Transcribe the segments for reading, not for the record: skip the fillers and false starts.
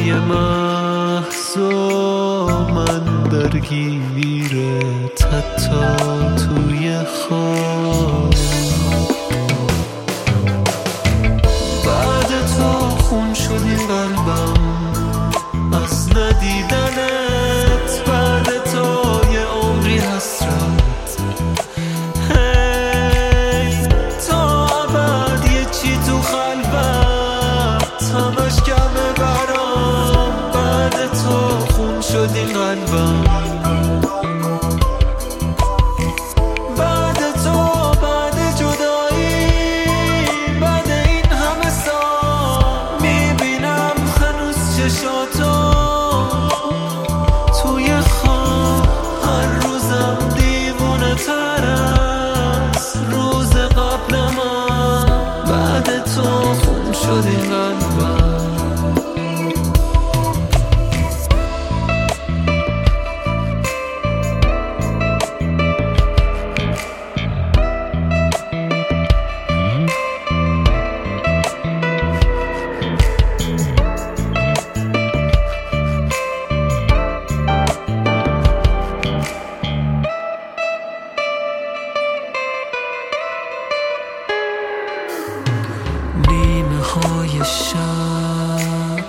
شبای محض و من درگیرت حتی توی خواب. بعد تو خون شد این قلبم از ندیدنت، بعد تو یه عمری حسرت. هی تا ابد یه چی تو خلوت همش کمه برام. بعد تو خون شد این قلبم، بعد تو، بعد جدایی، بعد این همه سال میبینم هنوز چشاتو توی خواب. هر روزم دیوونه تر از روز قبلم. بعد تو خون شد این قلبم. نیمه های شب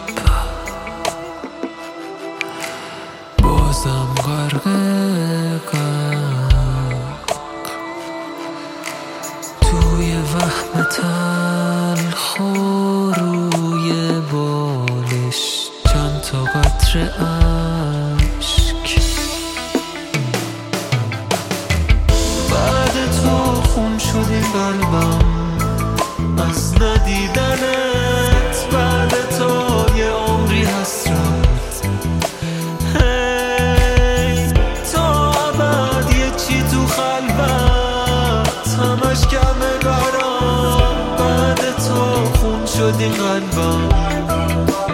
بازم غرق غم، توی وهم تلخ و روی بالش چند تا قطره اشک. بعد تو خون شد این قلبم از ندیدنت، بعد تو یه عمری حسرت. هی تا ابد یه چی تو خلوت همش کمه برام. بعد تو خون شد این قلبم.